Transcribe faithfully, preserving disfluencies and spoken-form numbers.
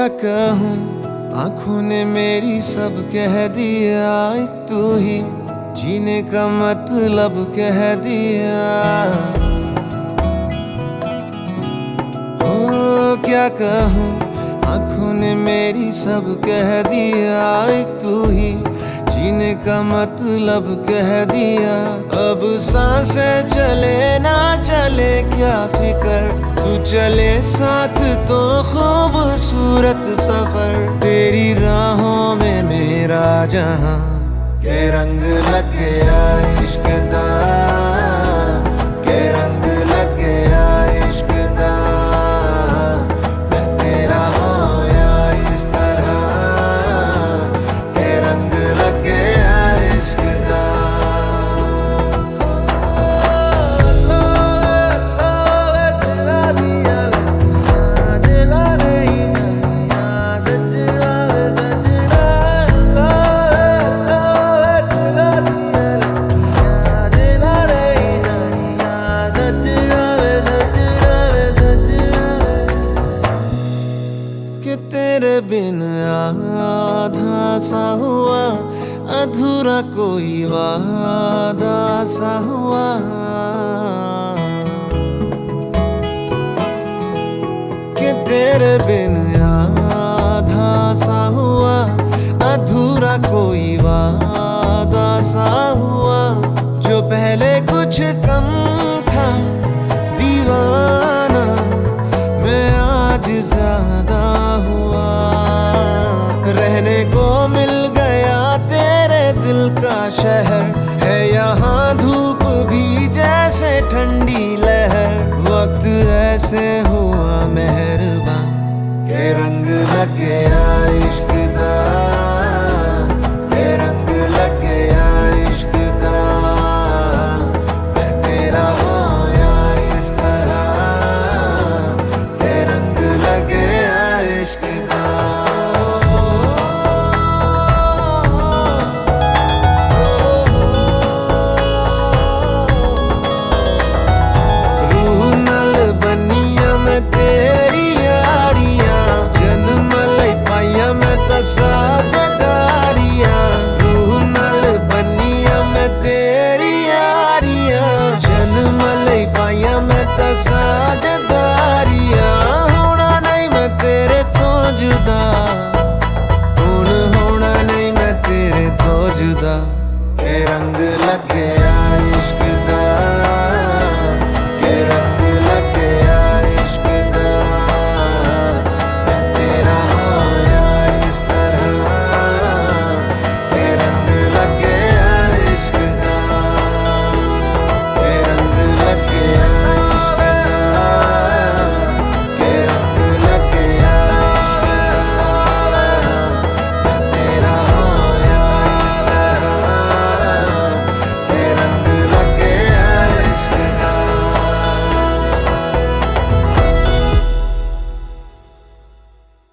कहूँ, आंखों ने मेरी सब कह दिया, एक तू ही जीने का मतलब कह दिया। ओ क्या कहूँ, आंखों ने मेरी सब कह दिया, एक तू ही जीने का मतलब कह दिया। अब सांसें चले ना चले क्या फिकर, तू चले साथ तो खूबसूरत सफर। तेरी राहों में मेरा जहां के रंग लग गया इश्क दा, के रंग लग गया इश्क दा। मैं तेरा होया इस तरह, के रंग लग गया इश्क दा। कि तेरे बिन आधा सा हुआ, अधूरा कोई वादा सा हुआ। कि तेरे बिन आधा सा हुआ, अधूरा कोई वादा सा हुआ। जो पहले कुछ कम था दीवाना, मैं आज ज्यादा हुआ। रहने को मिल गया तेरे दिल का शहर, है यहाँ धूप भी जैसे ठंडी लहर। वक्त ऐसे हुआ मेहरबान, के रंग लग गया